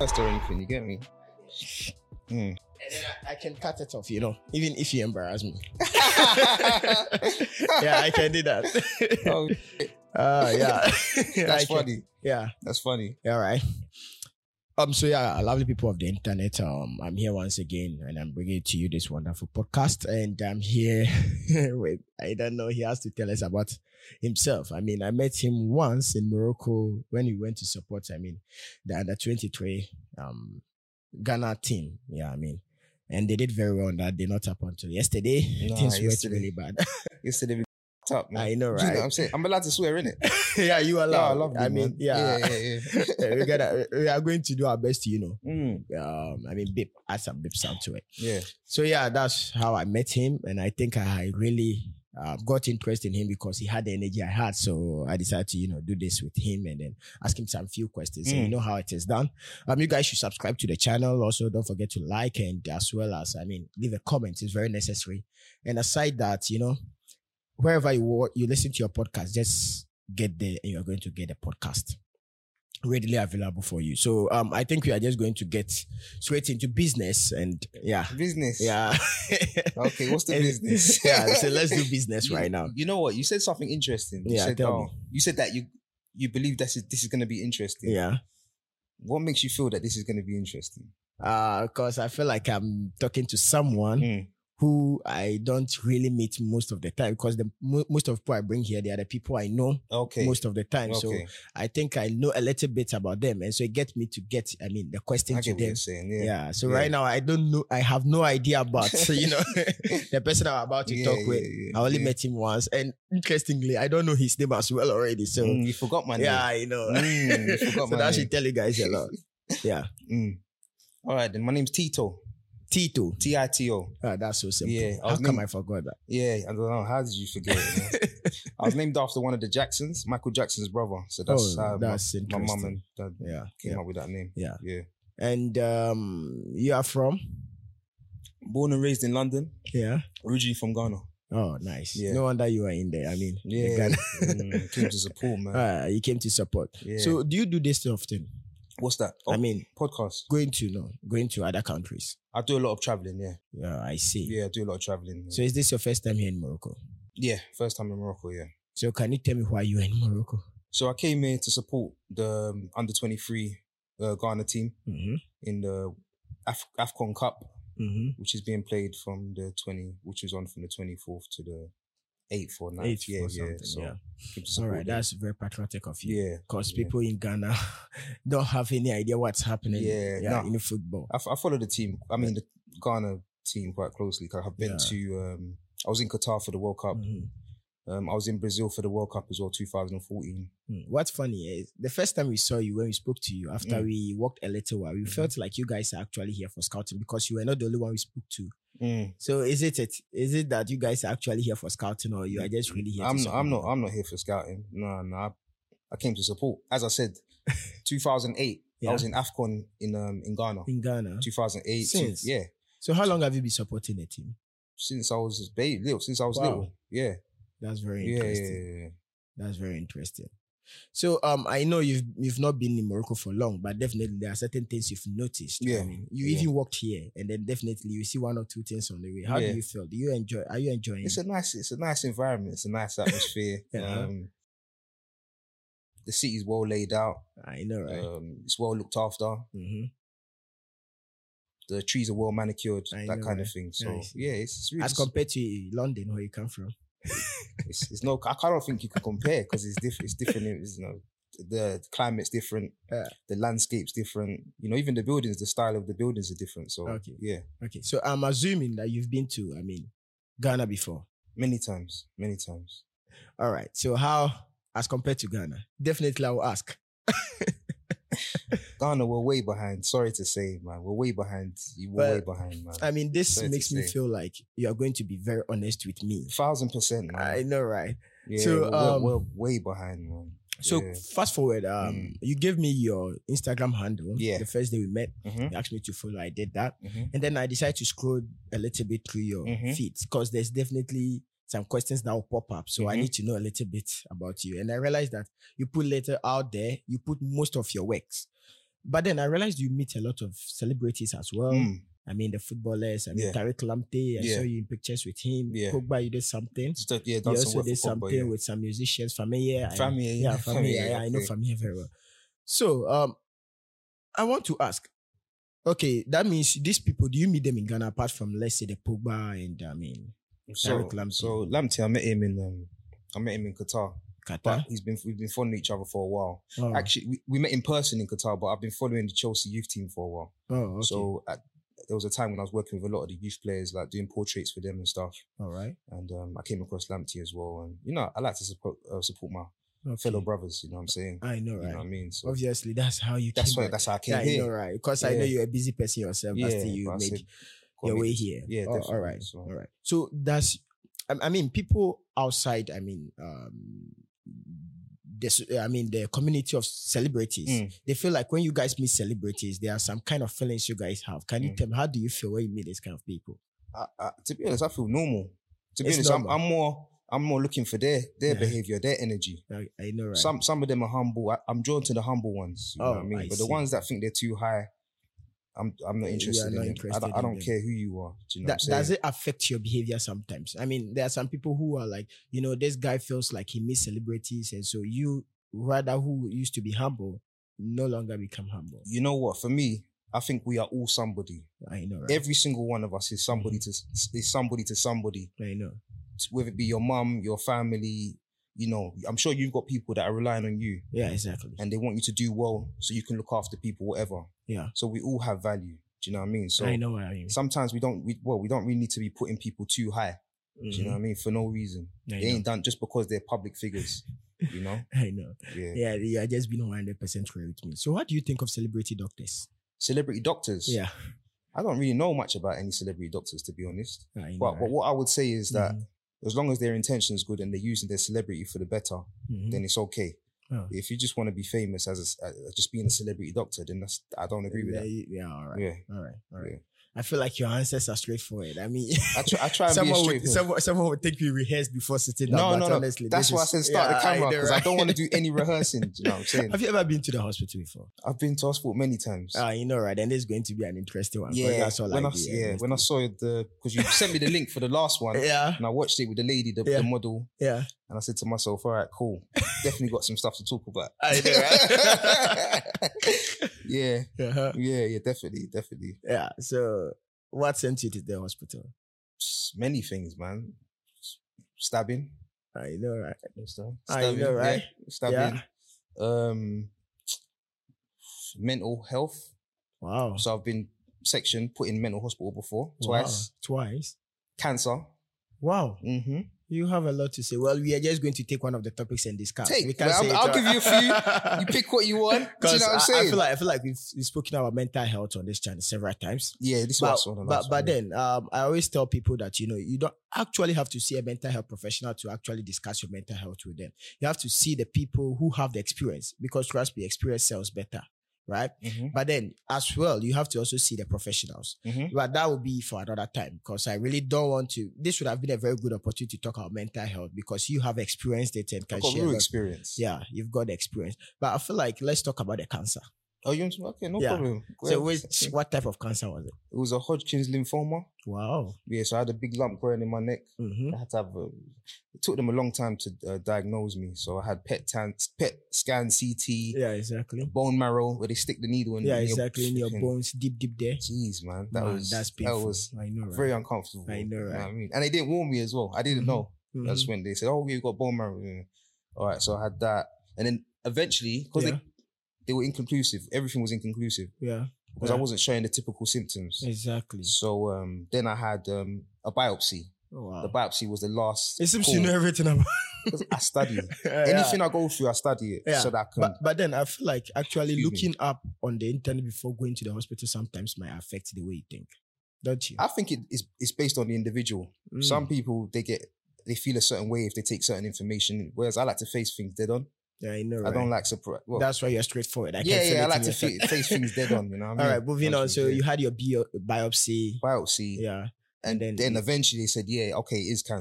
or anything, you get me? And then I can cut it off, even if you embarrass me. Yeah, I can do that. Oh, yeah. that's funny. Yeah. That's funny. All right. So lovely people of the internet. I'm here once again, and I'm bringing to you this wonderful podcast. And I'm here with, I don't know, he has to tell us about himself. I met him once in Morocco when we went to support, the under 23 Ghana team. Yeah, and they did very well on that. They not up until yesterday. Things went really bad. Yesterday we up, man. I know, right? You know what I'm saying? I'm allowed to swear, innit? Yeah, you are allowed. Yeah, I love you, man. Yeah. We are going to do our best, beep, add some beep sound to it. Yeah. So yeah, that's how I met him, and I think I really got interested in him because he had the energy I had. So I decided to, do this with him and then ask him some few questions. So you know how it is done. You guys should subscribe to the channel. Also, don't forget to like and as well as, leave a comment. It's very necessary. And aside that, wherever you listen to your podcast, just get there and you're going to get a podcast readily available for you. So I think we are just going to get straight into business and Business? Yeah. Okay, what's the business? Yeah, so let's do business right now. You know what? You said something interesting. You said, you said that you believe this is going to be interesting. Yeah. What makes you feel that this is going to be interesting? Because I feel like I'm talking to someone who I don't really meet most of the time, because most of the people I bring here, they are the people I know most of the time. So I think I know a little bit about them. And so it gets me to get, the question to them. Yeah. So right now, I don't know. I have no idea about, the person I'm about to talk with. I only met him once. And interestingly, I don't know his name as well already. So you forgot my name. Yeah, I know. You forgot so my that should tell you guys a lot. Yeah. All right, then. My name's Tito. Tito. Tito. That's so simple. Yeah, How come I forgot that? Yeah, I don't know. How did you forget it? I was named after one of the Jacksons, Michael Jackson's brother. So that's how my mum and dad came up with that name. Yeah. Yeah. And you are from? Born and raised in London. Yeah. Originally from Ghana. Oh, nice. Yeah. No wonder you are in there. Came to support, man. You came to support. Yeah. So do you do this often? What's that? Podcast. Going to other countries. I do a lot of traveling, yeah. Yeah, I see. Yeah, I do a lot of traveling. So is this your first time here in Morocco? Yeah, first time in Morocco, yeah. So can you tell me why you're in Morocco? So I came here to support the under 23 Ghana team in the AFCON Cup, which is being played from which is on from the 24th to the 8th or 9th. All right, that's very patriotic of you. Yeah. Because people in Ghana don't have any idea what's happening in football. I follow the team. The Ghana team quite closely. Cause I've been to, I was in Qatar for the World Cup. I was in Brazil for the World Cup as well, 2014. What's funny is the first time we saw you, when we spoke to you, after we walked a little while, we felt like you guys are actually here for scouting because you were not the only one we spoke to. So is it that you guys are actually here for scouting, or you are just really here? I'm not here for scouting. No. I came to support. As I said, 2008, I was in AFCON in Ghana. In Ghana, 2008. Since? Yeah. So how long have you been supporting the team? Since I was little. Yeah. That's very interesting. Yeah. That's very interesting. So I know you've not been in Morocco for long, but definitely there are certain things you've noticed. Yeah. You even walked here, and then definitely you see one or two things on the way. How do you feel? Are you enjoying it? It's a nice environment. It's a nice atmosphere. The city's well laid out. I know, right? It's well looked after. The trees are well manicured, that kind of thing. So it's really as compared to London, where you come from. It's no. I don't think you can compare because it's different. It's different. The climate's different. The landscape's different. Even the buildings, the style of the buildings are different. So Okay. So I'm assuming that you've been to Ghana before. Many times. All right. So how, as compared to Ghana? Definitely, I will ask. Ghana, we're way behind. Sorry to say, man. We're way behind. Way behind, man. This makes me feel like you are going to be very honest with me. 1,000%, man. I know, right? Yeah, so we're way behind, man. So fast forward, you gave me your Instagram handle the first day we met. You asked me to follow. I did that. And then I decided to scroll a little bit through your feed because there's definitely some questions that will pop up. So I need to know a little bit about you. And I realized that you put later out there, you put most of your works. But then I realized you meet a lot of celebrities as well. I mean, the footballers. I mean, Tariq Lamptey. I saw you in pictures with him. Pogba, you did something. You also did something with some musicians. Familia. I know Familia very well. So, I want to ask. Okay, that means these people. Do you meet them in Ghana apart from, let's say, the Pogba and Tariq Lamptey? So Lamptey, I met him in Qatar. But we've been following each other for a while. Oh. Actually, we met in person in Qatar, but I've been following the Chelsea youth team for a while. Oh, okay. So there was a time when I was working with a lot of the youth players, like doing portraits for them and stuff. All right. And I came across Lamptey as well. And, I like to support my fellow brothers, you know what I'm saying? I know, right? You know what I mean? So obviously, that's how you That's how I came here. I know, right? Because I know you're a busy person yourself, but still you made your way here. Yeah, definitely. All right. All right. So that's, I mean, people outside, the community of celebrities, they feel like when you guys meet celebrities, there are some kind of feelings you guys have. Can you tell me, how do you feel when you meet these kind of people? To be honest, I feel normal. To be honest, I'm more looking for their behavior, their energy. I know, right? Some of them are humble. I'm drawn to the humble ones. You know what I mean? But the ones that think they're too high, I'm not interested in it. I don't care who you are. Do you know what I'm saying? Does it affect your behavior sometimes? I mean, there are some people who are like, this guy feels like he meets celebrities, and so you, rather who used to be humble, no longer become humble. You know what? For me, I think we are all somebody. I know, right? Every single one of us is somebody to somebody. I know. Whether it be your mum, your family, I'm sure you've got people that are relying on you. Yeah, exactly. And they want you to do well so you can look after people, whatever. Yeah. So we all have value. Do you know what I mean? So I know what I mean. Sometimes we don't really need to be putting people too high. Do you know what I mean? For no reason. They ain't done just because they're public figures. I know. Yeah, you are just being 100% correct with me. So what do you think of celebrity doctors? Celebrity doctors? Yeah. I don't really know much about any celebrity doctors, to be honest. But what I would say is that as long as their intention is good and they're using their celebrity for the better, then it's okay. Oh. If you just want to be famous as just being a celebrity doctor, then I don't agree with that. Yeah, all right. Yeah. All right. Yeah. I feel like your answers are straightforward. I mean, I try and be straightforward. Someone would think we rehearsed before sitting down. No. Honestly, that's why I said start the camera, because I don't want to do any rehearsing. Do you know what I'm saying? Have you ever been to the hospital before? I've been to hospital many times. Right. And there's going to be an interesting one. Yeah. That's all when I saw because you sent me the link for the last one. Yeah. And I watched it with the lady, the model. Yeah. And I said to myself, all right, cool. Definitely got some stuff to talk about. I know, right? Yeah. Uh-huh. Yeah, definitely. Yeah. So what sent you to the hospital? Many things, man. Stabbing. I know, right? Stabbing, I know, right? Yeah. Stabbing. Yeah. Mental health. Wow. So I've been put in mental hospital before. Twice. Cancer. Wow. Mm-hmm. You have a lot to say. Well, we are just going to take one of the topics and discuss. I'll give you a few. You pick what you want. Do you know what I'm saying? I feel like we've spoken about mental health on this channel several times. Yeah, this was one of those. But then I always tell people that you don't actually have to see a mental health professional to actually discuss your mental health with them. You have to see the people who have the experience, because trust me, experience sells better. Right? Mm-hmm. But then as well, you have to also see the professionals. Mm-hmm. But that will be for another time, because I really don't want to. This would have been a very good opportunity to talk about mental health, because you have experienced it and can share. Real experience. Yeah, you've got the experience. But I feel like let's talk about the cancer. Oh, okay, no problem. So what type of cancer was it? It was a Hodgkin's lymphoma. Wow. Yeah, so I had a big lump growing in my neck. Mm-hmm. I had to have it took them a long time to diagnose me. So I had PET scan, CT. Yeah, exactly. Bone marrow, where they stick the needle in. Yeah, exactly, in your bones, deep there. Jeez, man. That's painful. That was I know, right? very uncomfortable. I know, right? You know what I mean? And they didn't warn me as well. I didn't know. That's when they said, oh, you've got bone marrow. Yeah. All right, so I had that. And then eventually, because they were inconclusive. Everything was inconclusive. Yeah. Because I wasn't showing the typical symptoms. Exactly. So then I had a biopsy. Oh, wow. The biopsy was the last. It seems you know everything about. I study. Anything I go through, I study it so that I can. But then I feel like actually looking up on the internet before going to the hospital sometimes might affect the way you think, don't you? I think it's based on the individual. Some people they feel a certain way if they take certain information, whereas I like to face things dead on. Yeah, I know, right? I don't like surprise. Well, that's why you're straightforward. I like to face things dead on, you know what I mean? All right, moving on. So you had your biopsy. Biopsy. Yeah. And then eventually they said, yeah, okay, it is cancer.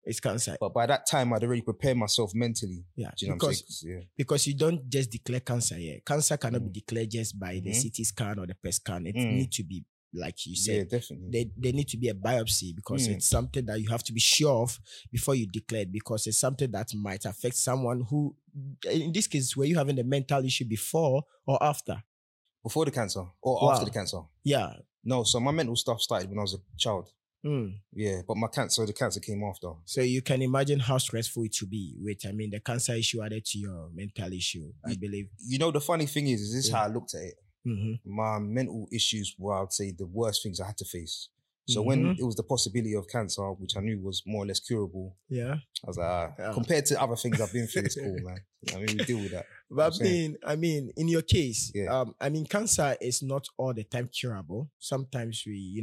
It's cancer. But by that time, I'd already prepared myself mentally. Yeah. Do you know what I'm saying? Because you don't just declare cancer. Yeah. Cancer cannot be declared just by the CT scan or the PET scan. It needs to be, like you said, yeah, definitely. They need to be a biopsy because it's something that you have to be sure of before you declare it, because it's something that might affect someone who, in this case, were you having a mental issue before or after? Before the cancer or after the cancer? Yeah. No, so my mental stuff started when I was a child. Yeah, but the cancer came after. So you can imagine how stressful it would be with, the cancer issue added to your mental issue, I believe. You know, the funny thing is this is how I looked at it. My mental issues were, I'd say, the worst things I had to face. So when it was the possibility of cancer, which I knew was more or less curable, I was like, compared to other things I've been through, it's cool, man. We deal with that. But in your case, cancer is not all the time curable. Sometimes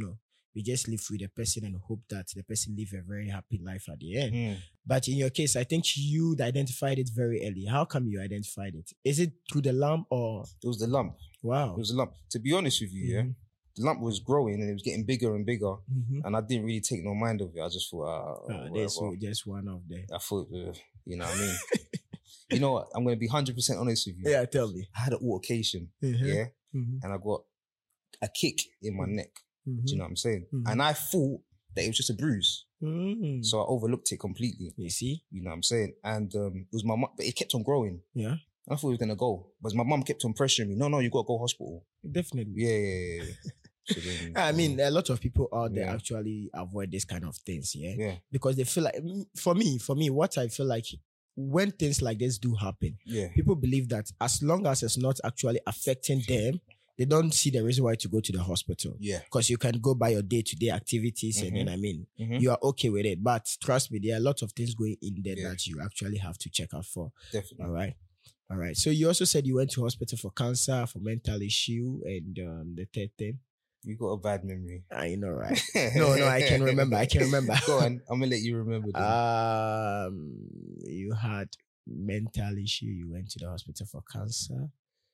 we just live with the person and hope that the person live a very happy life at the end. But in your case, I think you identified it very early. How come you identified it? Is it through the lump or? It was the lump. Wow. It was the lump. To be honest with you, the lump was growing and it was getting bigger and bigger. And I didn't really take no mind of it. I just thought, this was just one of them. I thought, you know what I mean? You know what? I'm going to be 100% honest with you. Yeah, tell me. I had an altercation, and I got a kick in my neck. Do you know what I'm saying? And I thought that it was just a bruise. So I overlooked it completely. You see? You know what I'm saying? And it was my mum, but it kept on growing. Yeah. I thought it was going to go. But my mum kept on pressuring me. No, you got to go hospital. Definitely. Yeah. So then, a lot of people out there actually avoid this kind of things, Yeah. Because they feel like, for me, what I feel like, when things like this do happen, people believe that as long as it's not actually affecting them, they don't see the reason why to go to the hospital. Yeah. Because you can go by your day-to-day activities and then, you are okay with it. But trust me, there are a lot of things going in there that you actually have to check out for. Definitely. All right. So you also said you went to hospital for cancer, for mental issue, and the third thing. You got a bad memory. I know, right? No, I can remember. Go on. I'm going to let you remember them. You had mental issue. You went to the hospital for cancer.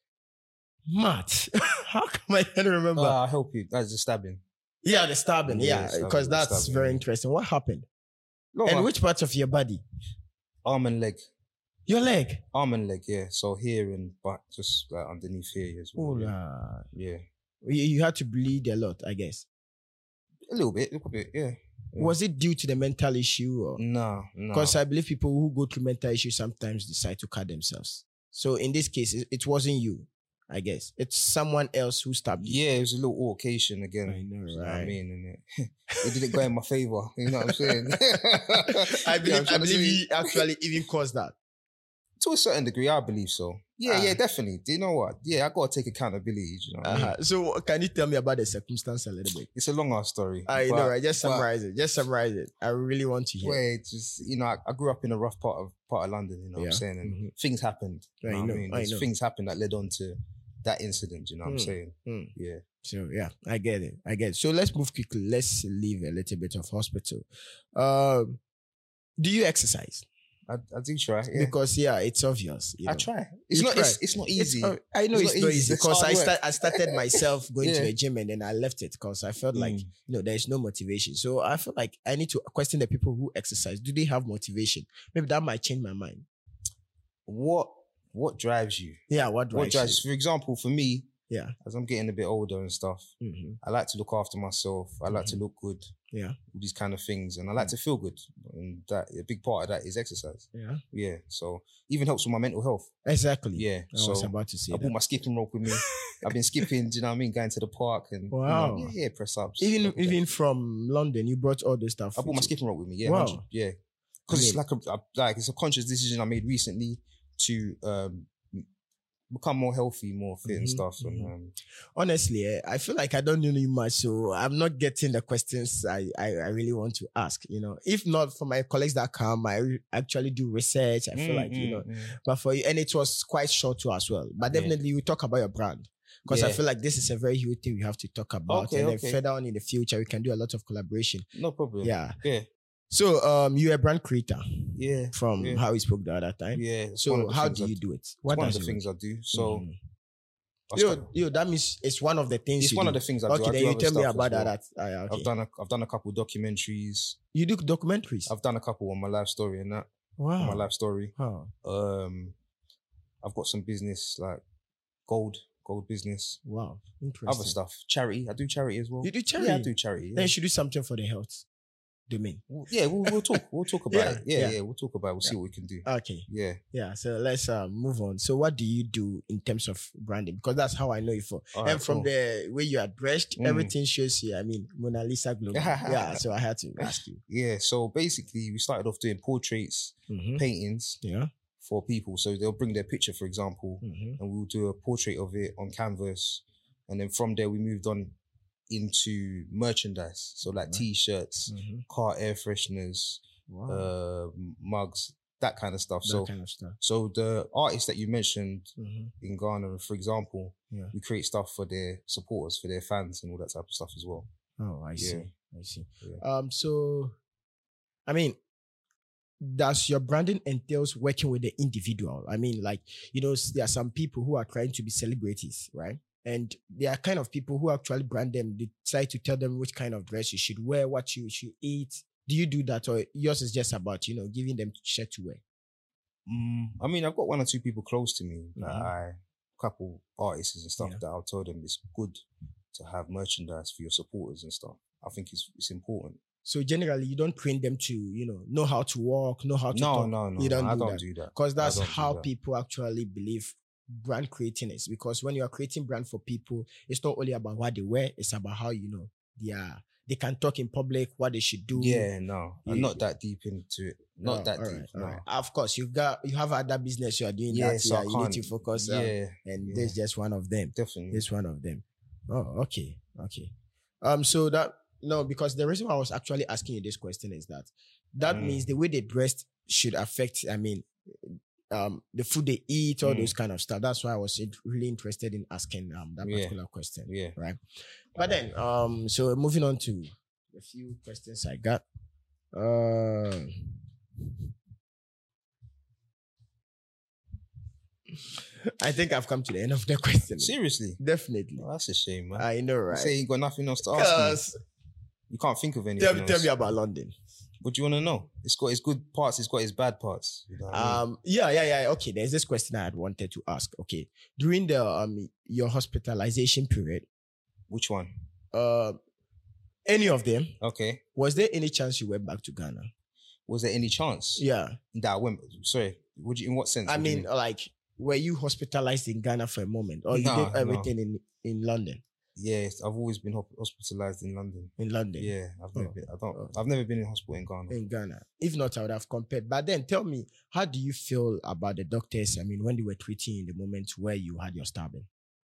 Matt, how come I can't remember? I'll help you. That's the stabbing. Yeah, the stabbing. Yeah, because that's very interesting. What happened? And which parts of your body? Arm and leg. Your leg? Arm and leg, yeah. So here and back, just like underneath here as well. Yeah. You had to bleed a lot, I guess. A little bit, yeah. Was it due to the mental issue? Or? No. Because I believe people who go through mental issues sometimes decide to cut themselves. So in this case, it wasn't you, I guess. It's someone else who stabbed you. Yeah, it was a little altercation again. I know, right? You know what I mean? And it didn't go in my favor. You know what I'm saying? I believe you actually even caused that. To a certain degree, I believe so. Yeah, definitely. Do you know what? Yeah, I got to take accountability. You know what I mean? So can you tell me about the circumstance a little bit? It's a long ass story. I know, right? Just summarize it. I really want to hear. Wait, just, I grew up in a rough part of London, you know what I'm saying? And things happened. You know what I mean? There's things happened that led on to that incident, you know what I'm saying? Yeah. So yeah, I get it. So let's move quickly. Let's leave a little bit of hospital. Do you exercise? I do try, yeah. Because it's obvious. I try. It's not easy. I know it's not easy because I started myself going to the gym and then I left it because I felt like there is no motivation. So I feel like I need to question the people who exercise. Do they have motivation? Maybe that might change my mind. What drives you? Yeah, what drives you? For example, for me, as I'm getting a bit older and stuff, I like to look after myself. I like to look good. Yeah. These kind of things. And I like to feel good. And that a big part of that is exercise. Yeah. Yeah. So even helps with my mental health. Exactly. Yeah. I was about to say I brought my skipping rope with me. I've been skipping, do you know what I mean? Going to the park and press ups. Even from London, you brought all this stuff. I brought my skipping rope with me. Yeah. Wow. 100, yeah. Because it's a conscious decision I made recently to become more healthy, more fit and stuff. And, honestly, I feel like I don't know you much, so I'm not getting the questions I really want to ask. If not for my colleagues that come, I actually do research. I feel like but for you, and it was quite short too as well. But definitely, we talk about your brand because I feel like this is a very huge thing we have to talk about. Then further on in the future, we can do a lot of collaboration. No problem. Yeah. Yeah. So, you're a brand creator. Yeah. From how we spoke the other time. Yeah. So, how do you do it? What one of the things I do. So, That means it's one of the things. It's one of the things I do. Okay, then you tell me about that. Okay. I've done a couple documentaries. You do documentaries? I've done a couple on my life story and that. Wow. On my life story. Wow. I've got some business like gold business. Wow, interesting. Other stuff, charity. I do charity as well. You do charity? Yeah, I do charity. Yeah. Then you should do something for the health domain. Yeah, we'll talk. We'll talk about it. Yeah, we'll talk about it. We'll see what we can do. Okay. Yeah. So let's move on. So what do you do in terms of branding? Because that's how I know you for. All right, and from the way you are dressed, everything shows you. I mean, Mona Lisa Global. Yeah. So I had to ask you. Yeah. So basically, we started off doing portraits, paintings. Yeah. For people, so they'll bring their picture, for example, and we'll do a portrait of it on canvas, and then from there we moved on into merchandise, so like t-shirts, car air fresheners, mugs, that kind of stuff. So the artists that you mentioned in Ghana, for example, we create stuff for their supporters, for their fans, and all that type of stuff as well. Oh, I see. Yeah. So, I mean, does your branding entails working with the individual? I mean, like, there are some people who are trying to be celebrities, right? And there are kind of people who actually brand them. They try to tell them which kind of dress you should wear, what you should eat. Do you do that, or yours is just about, giving them shirt to wear? I mean, I've got one or two people close to me, couple artists and stuff that I'll tell them it's good to have merchandise for your supporters and stuff. I think it's important. So generally, you don't train them to, know how to walk, know how to talk. No. You don't I don't do that. Because that's how people actually believe brand creating is. Because when you are creating brand for people, it's not only about what they wear, it's about how, they can talk in public, what they should do. Yeah, no. I'm not that deep into it. Not that deep. No. Right. Of course, you have other business you are doing that. So you need to focus on. And this is just one of them. Definitely. This one of them. Oh, okay. No, because the reason why I was actually asking you this question is that means the way they dressed should affect, the food they eat, all those kind of stuff. That's why I was really interested in asking that particular question. Yeah. Right. But then, so moving on to a few questions I got. I think I've come to the end of the question. Seriously? Definitely. Oh, that's a shame, man. I know, right? You say you got nothing else to ask me. You can't think of anything else. Tell me about London. What do you want to know? It's got its good parts. It's got its bad parts. You know what I mean? Yeah. Okay, there's this question I had wanted to ask. Okay, during the your hospitalization period. Which one? Any of them. Okay. Was there any chance you went back to Ghana? Was there any chance? Yeah. That I went. Sorry. In what sense? I mean, like, were you hospitalized in Ghana for a moment, or you did everything in London? Yes, I've always been hospitalized in London. In London? Yeah, I've never been in hospital in Ghana. In Ghana. If not, I would have compared. But then tell me, how do you feel about the doctors? I mean, when they were treating in the moment where you had your stabbing?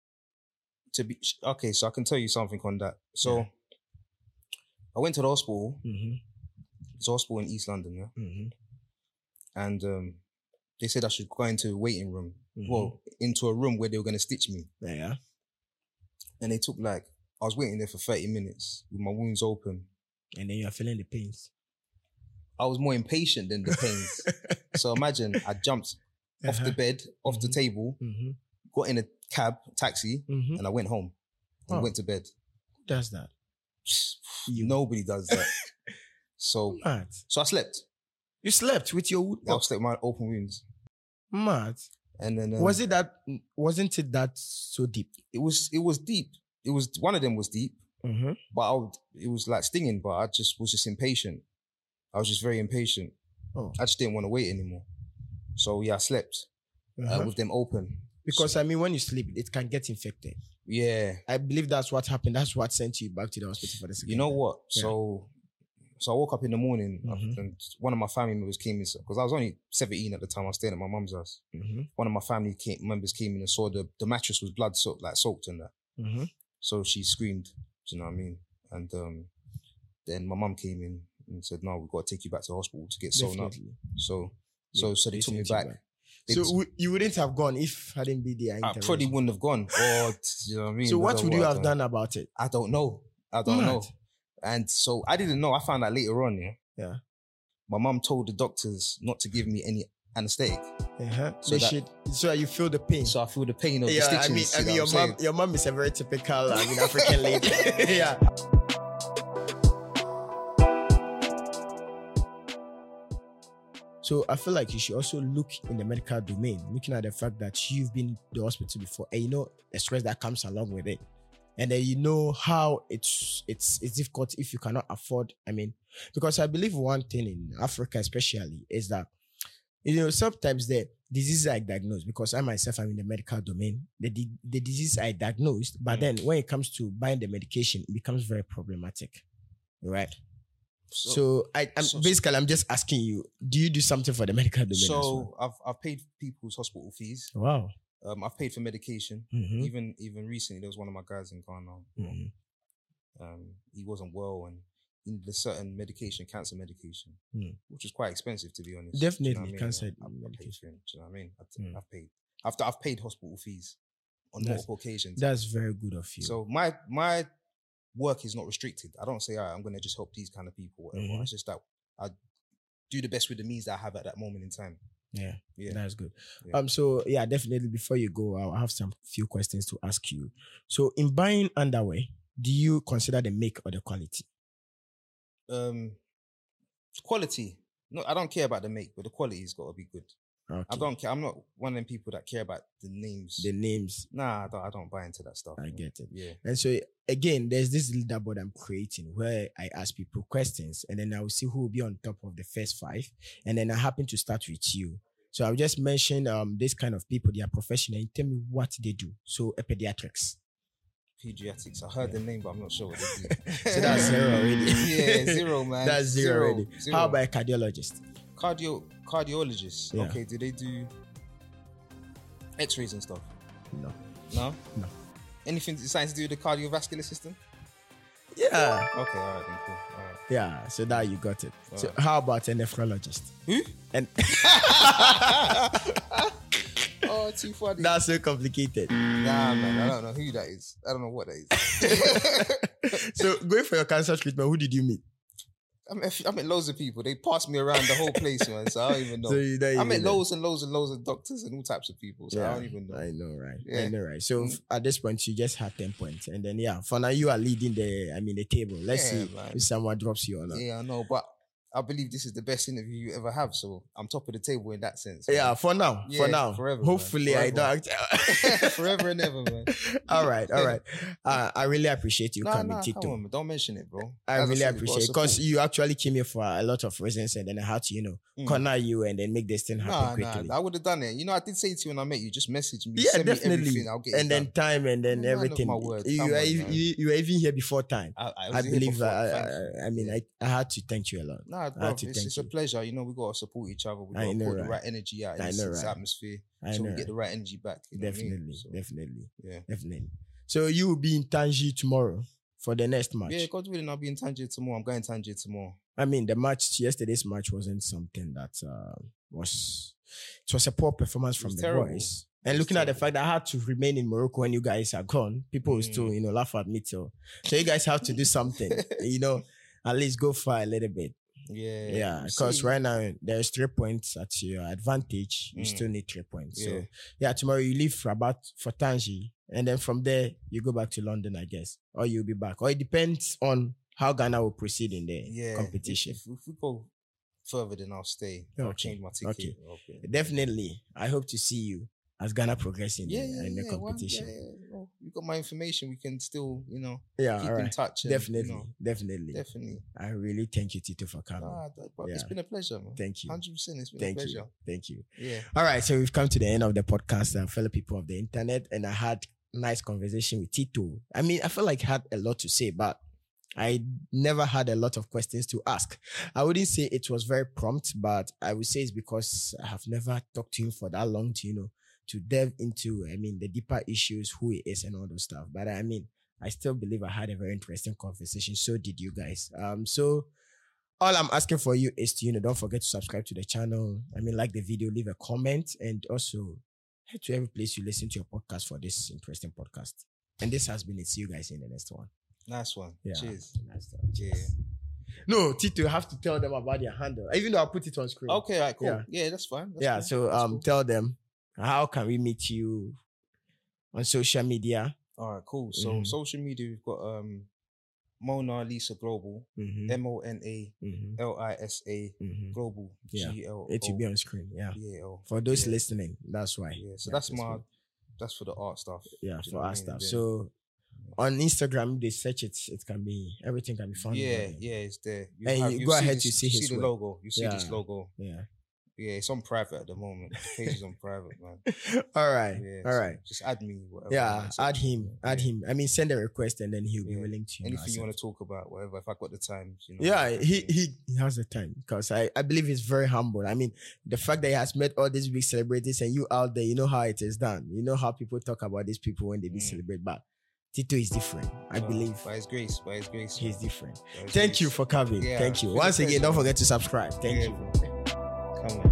Okay, so I can tell you something on that. So I went to the hospital. It's a hospital in East London, and they said I should go into a waiting room. Well, into a room where they were going to stitch me. Yeah. And they took I was waiting there for 30 minutes with my wounds open. And then you're feeling the pains. I was more impatient than the pains. So imagine I jumped off the bed, off the table, got in a taxi, and I went home and went to bed. Who does that? Nobody does that. So I slept. You slept with your wound? I slept with my open wounds. Mad. And then wasn't it that so deep? It was deep. It was one of them was deep, but it was like stinging. But I was just impatient. I was just very impatient. I just didn't want to wait anymore. So I slept with them open. Because I mean, when you sleep, it can get infected. Yeah, I believe that's what happened. That's what sent you back to the hospital for the second. You know what? Yeah. So I woke up in the morning and one of my family members came in because I was only 17 at the time. I was staying at my mum's house. One of my family members came in and saw the mattress was blood soaked in that. So she screamed. Do you know what I mean? And then my mum came in and said, "No, we've got to take you back to the hospital to get sewn up." So they took me back. So you wouldn't have gone if I didn't be there. I probably wouldn't have gone. Or you know what I mean? So what would you have done about it? I don't know. And so I didn't know. I found out later on. Yeah. My mum told the doctors not to give me any anesthetic. So you feel the pain. So I feel the pain of the stitches. I mean, your mom is a very typical African lady. Yeah. So I feel like you should also look in the medical domain, looking at the fact that you've been to the hospital before, and you know the stress that comes along with it, and then you know how it's difficult if you cannot afford. I mean, because I believe one thing in Africa especially is that, you know, sometimes the diseases are diagnosed, because I myself am in the medical domain. The diseases are diagnosed, but then when it comes to buying the medication, it becomes very problematic, right? So I'm just asking you, do you do something for the medical domain? So I've paid people's hospital fees. Wow. I've paid for medication. Mm-hmm. Even recently, there was one of my guys in Ghana. Mm-hmm. He wasn't well, and he needed a certain medication, cancer medication, which was quite expensive, to be honest. Definitely, you know cancer medication. Do you know what I mean? I've paid. I've paid hospital fees on multiple occasions. That's very good of you. So my work is not restricted. I don't say, all right, I'm going to just help these kind of people, whatever. Mm-hmm. It's just that I do the best with the means that I have at that moment in time. Yeah, that's good. Yeah. So yeah, definitely before you go, I'll have some few questions to ask you. So in buying underwear, do you consider the make or the quality? Quality. No, I don't care about the make, but the quality's got to be good. Okay. I don't care. I'm not one of them people that care about the names. Nah, I don't buy into that stuff. I get it. Yeah. And so again, there's this leaderboard I'm creating where I ask people questions, and then I will see who will be on top of the first 5. And then I happen to start with you. So I'll just mention this kind of people. They are professional. You tell me what they do. So pediatrics. I heard the name, but I'm not sure what they do. So that's 0 already. Yeah, 0, man. That's 0 already. 0. How about a cardiologist? Cardiologists. Yeah. Okay, do they do X-rays and stuff? No. Anything something to do with the cardiovascular system? Yeah. Okay, all right, then cool. All right. Yeah, so now you got it. All so how about a nephrologist? Who? Oh, too funny. That's so complicated. Nah, man, I don't know who that is. I don't know what that is. So going for your cancer treatment, who did you meet? I met loads of people. They passed me around the whole place, man. So I don't even know. I met loads and loads of doctors and all types of people. So I don't even know. I know, right? Yeah. I know, right? So at this point, you just had 10 points, and then for now you are leading the table. Let's see if someone drops you or not. Yeah, I know, but I believe this is the best interview you ever have. So I'm top of the table in that sense. Man. Yeah, for now. Forever. Hopefully, forever. I don't. Forever and ever, man. All right. I really appreciate you coming, Tito. Come on, man. Don't mention it, bro. I really appreciate it because you actually came here for a lot of reasons, and then I had to, corner you and then make this thing happen quickly. I would have done it. I did say to you when I met you, just message me. Yeah, definitely. Me everything, I'll get it and then done. Time and then everything. My word. You were even here before time. I believe. I had to thank you a lot. Nah, bro, it's a pleasure. We got to support each other. We got to put the right energy out in this atmosphere so we get the right energy back. Definitely. Yeah. Definitely. So you will be in Tangier tomorrow for the next match? Yeah, God willing, I'll be in Tangier tomorrow. I'm going to Tangier tomorrow. I mean, yesterday's match wasn't something that it was a poor performance from the boys. And looking at the fact that I had to remain in Morocco when you guys are gone, people will still, laugh at me too. So you guys have to do something, at least go far a little bit. Yeah, because right now there's 3 points at your advantage. You still need 3 points. So tomorrow you leave Rabat for Tangier, and then from there you go back to London, I guess, or you'll be back. Or it depends on how Ghana will proceed in the competition. If we go further, then I'll stay. I'll change my ticket. Okay. Definitely, I hope to see you as Ghana progress in the competition. You got my information. We can still, keep in touch. And, Definitely. I really thank you, Tito, for coming. It's been a pleasure, man. Thank you. 100%. It's been a pleasure. Thank you. Yeah. All right. So we've come to the end of the podcast, fellow people of the internet, and I had a nice conversation with Tito. I mean, I felt like I had a lot to say, but I never had a lot of questions to ask. I wouldn't say it was very prompt, but I would say it's because I have never talked to him for that long to delve into, the deeper issues, who he is and all those stuff. But I still believe I had a very interesting conversation. So did you guys. So all I'm asking for you is to, don't forget to subscribe to the channel. Like the video, leave a comment, and also head to every place you listen to your podcast for this interesting podcast. And this has been it. See you guys in the next one. Nice one. Yeah. Cheers. Nice one. Cheers. Yeah. No, Tito, you have to tell them about their handle. Even though I'll put it on screen. Okay, all right, cool. Yeah, that's fine. That's cool. So cool. Tell them, how can we meet you on social media? All right, cool. So social media, we've got Mona Lisa Global, MONALISA Global, GLO. It will be on screen, BAL. For those listening, that's why. Yeah, so that's for the art stuff. Yeah, for art stuff. So on Instagram, they search it. Everything can be found. Yeah, it's there. You go ahead to see his the logo. You see this logo. Yeah, it's on private at the moment. The page is on private, man. All right. Just add me. Whatever, add him. Add him. I mean, send a request and then he'll be willing to. Anything you want to talk about, whatever. If I got the time, he has the time because I believe he's very humble. I mean, the fact that he has met all these big celebrities and you out there, you know how it is done. You know how people talk about these people when they be celebrate, but Tito is different. I believe. By his grace. He's different. Thank you for coming. Thank you. Once again, don't forget to subscribe. Thank you. Come on.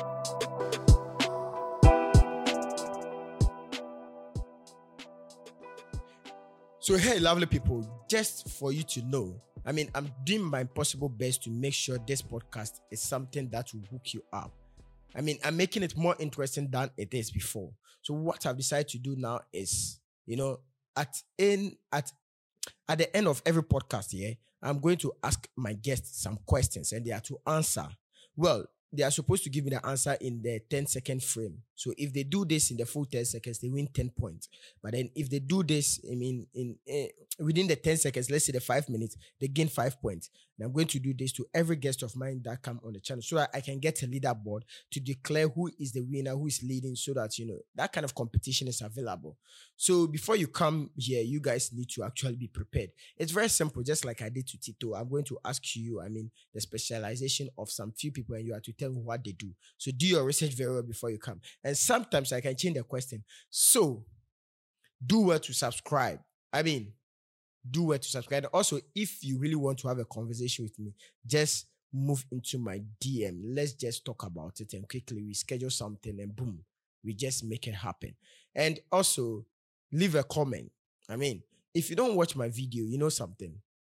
So hey, lovely people, just for you to know, I mean, I'm doing my possible best to make sure this podcast is something that will hook you up. I mean, I'm making it more interesting than it is before. So what I've decided to do now is, at the end of every podcast, I'm going to ask my guests some questions and they are to answer. Well, they are supposed to give me the answer in the 10-second frame. So if they do this in the full 10 seconds, they win 10 points. But then if they do this, within the 10 seconds, let's say the 5 minutes, they gain 5 points. And I'm going to do this to every guest of mine that come on the channel so that I can get a leaderboard to declare who is the winner, who is leading, so that, that kind of competition is available. So before you come here, you guys need to actually be prepared. It's very simple, just like I did to Tito. I'm going to ask you, the specialization of some few people and you have to tell me what they do. So do your research very well before you come. And sometimes I can change the question. So do well to subscribe. Do well to subscribe. Also, if you really want to have a conversation with me, just move into my DM. Let's just talk about it and quickly we schedule something and boom, we just make it happen. And also, leave a comment. If you don't watch my video, you know something.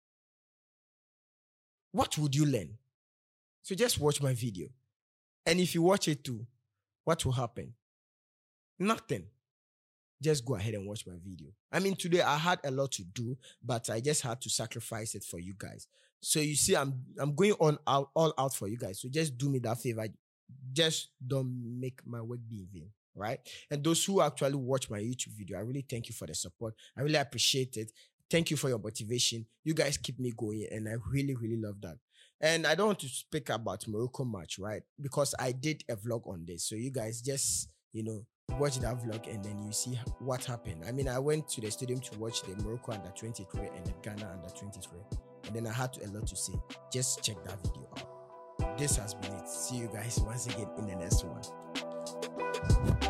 What would you learn? So just watch my video. And if you watch it too, what will happen? Nothing. Just go ahead and watch my video. Today I had a lot to do, but I just had to sacrifice it for you guys. So you see, I'm going all out for you guys. So just do me that favor. Just don't make my work be in vain, right? And those who actually watch my YouTube video, I really thank you for the support. I really appreciate it. Thank you for your motivation. You guys keep me going, and I really, really love that. And I don't want to speak about Morocco match, right? Because I did a vlog on this. So you guys just, watch that vlog and then you see what happened. I went to the stadium to watch the Morocco under-23 and the Ghana under-23. And then I had a lot to say. Just check that video out. This has been it. See you guys once again in the next one.